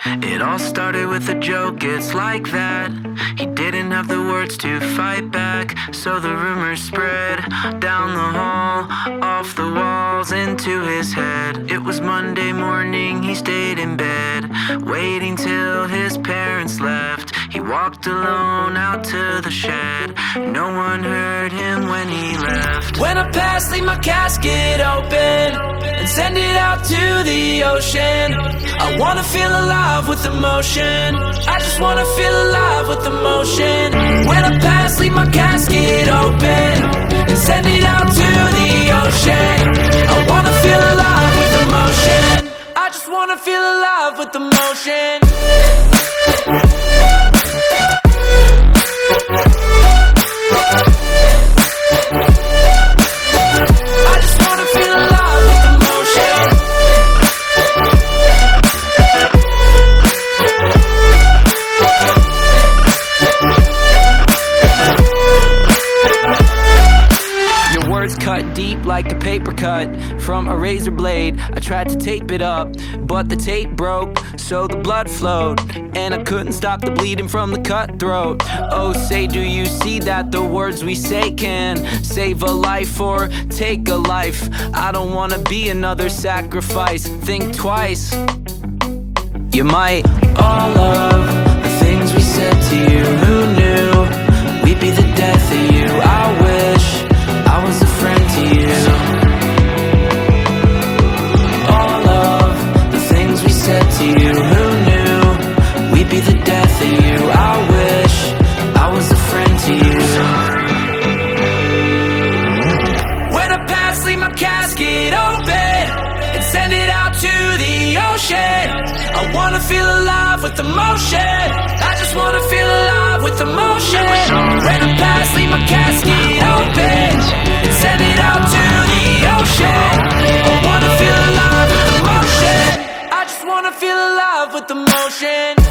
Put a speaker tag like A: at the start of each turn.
A: It all started with a joke, it's like that. He didn't have the words to fight back, so the rumors spread down the hall, off the walls, into his head. It was Monday morning, he stayed in bed, waiting till his parents left. He walked alone out to the shed. No one heard him when he left. When I pass, leave my casket open and send it out to the ocean. I wanna feel alive with emotion. I just wanna feel alive with emotion. When I pass, leave my casket open and send it out to the ocean. I wanna feel alive with emotion. I just wanna feel alive with emotion. Cut deep like a paper cut from a razor blade. I tried to tape it up, but the tape broke, so the blood flowed, and I couldn't stop the bleeding from the cutthroat. Oh, say, do you see that the words we say can save a life or take a life? I don't wanna be another sacrifice. Think twice. You might. All of the things we said to you, who knew we'd be the death of you? I wish I was a friend to you. All of the things we said to you, who knew we'd be the death of you? I wish I was a friend to you. When I pass, leave my casket open and send it out to the ocean. I wanna feel alive with emotion. I just wanna feel alive with emotion. When I pass, leave my casket open and send it out to the ocean. I wanna feel alive with emotion. I just wanna feel alive with emotion.